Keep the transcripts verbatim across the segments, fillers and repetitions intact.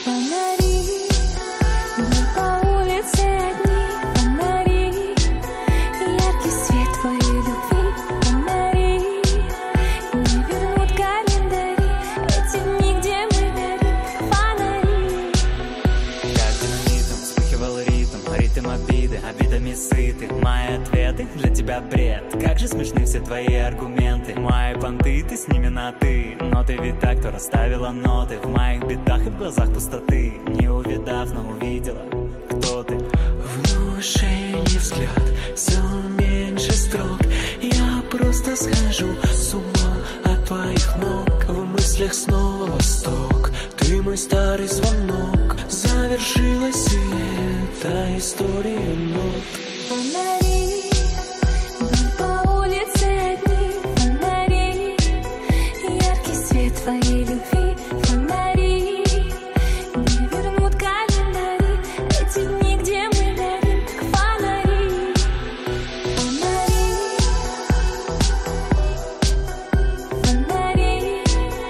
Фонари, вдоль по улице одни фонари, яркий свет твоей любви. Фонари не вернут календари, эти дни, где мы горим. Фонари. Как динамитом вспыхивал ритм, ритм обиды, обидами сыты. Мои ответы для тебя бред, как же смешны все твои аргументы. Мои понты, ты с ними на ты, но ты ведь так, кто расставила ноты в моих бедах и в глазах пустоты. Не увидав, но увидела, кто ты. Внушение взгляд, все меньше строк. Я просто схожу с ума от твоих ног. В мыслях снова восток, ты мой старый звонок. Завершилась и эта история нот. Фонари, вдоль по улице одни фонари, яркий свет твоей любви. Фонари не вернут календари, эти дни, где мы горим. Фонари. Фонари. Фонари.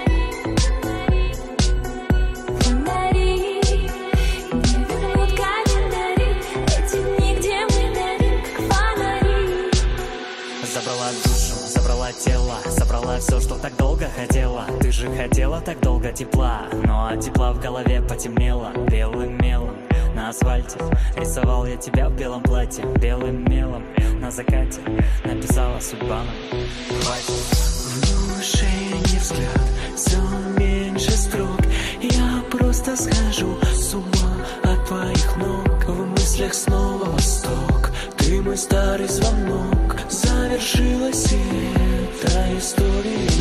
Фонари не вернут календари, эти дни, где мы горим. Фонари. Забрала душу, забрала тело, забрала все, что так долго хотела. Ты же хотела так долго тепла, но от тепла в голове потемнело. Белым мелом на асфальте рисовал я тебя в белом платье. Белым мелом на закате написала судьба нам. Хватит. Внушение взгляд, все меньше строк. Я просто схожу с ума от твоих ног. В мыслях снова восток, ты мой старый звонок. Завершилась и эта история